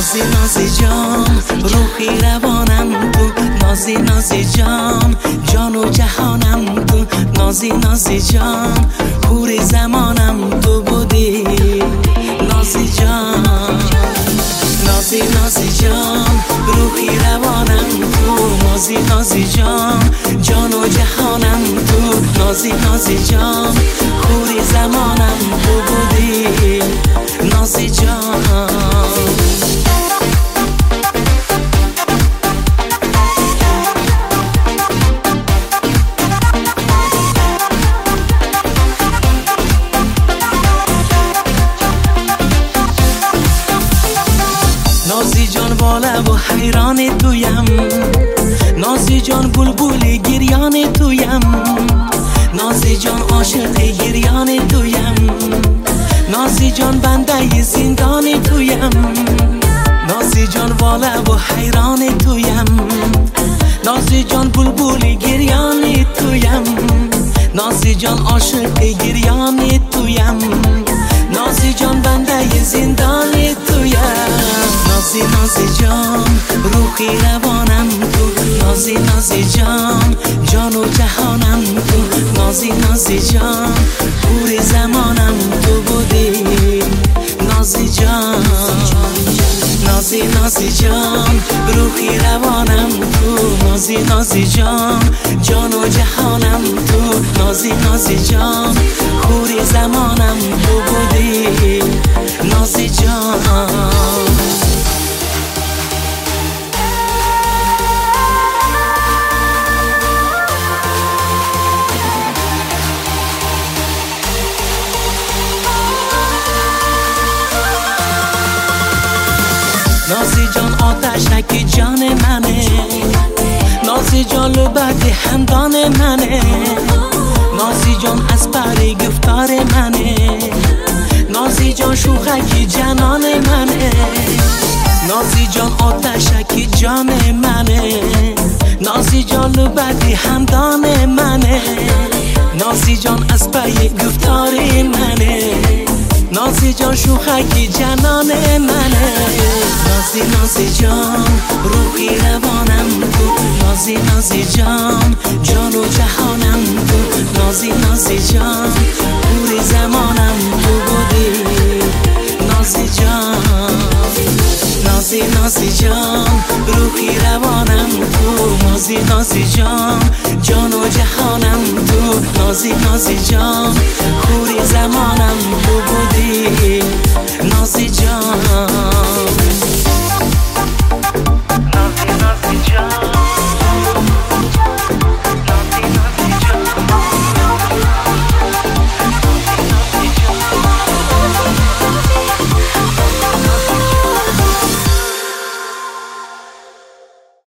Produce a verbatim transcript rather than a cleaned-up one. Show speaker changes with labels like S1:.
S1: نازی نازی جان روحی روانم تو، نازی نازی جان جان و جهانم تو، نازی نازی جان حور زمانم تو بودی. نازی جان نازی نازی جان روحی روانم تو، نازی نازی جان جان و جهانم تو، نازی نازی جان حور زمانم تو بودی. نازی جان نازی جان والا و حیران تویم، نازی جان بلبل گریان تویم، نازی جان عاشق گریان تویم، نازی جان بنده زندان تویم، نازی جان والا و حیران تویم، نازی جان بلبل گریان تویم، نازی جان عاشق گریان تویم، نازی جان بنده زندان تویم. نازی نازی جان روحی روانم تو، نازی نازی جان جان و جهانم تو، نازی نازی جان حور زمانم تو بودی. نازی جان نازی نازی جان روحی روانم تو، نازی نازی جان جان و جهانم تو، نازی نازی جان حور زمانم تو بودی. نازی جان نازی جان آتشک جان منه، نازی جان لبت همدان منه، نازی جان از پر گفتار منه، نازی جان شوخک جنان منه، نازی جان آتشک جان منه، نازی جان لبت همدان منه، نازی جان از پر گفتار منه، نازی جان شوخک جنان منه. نازی نازی جان روحی روانم تو، نازی نازی جان جان و جهانم تو، نازی نازی جان حور زمانم تو بودی. نازی جان نازی نازی جان روحی روانم تو، نازی نازی جان جان و جهانم تو، نازی نازی جان حور زمانم تو بودی. نازی جان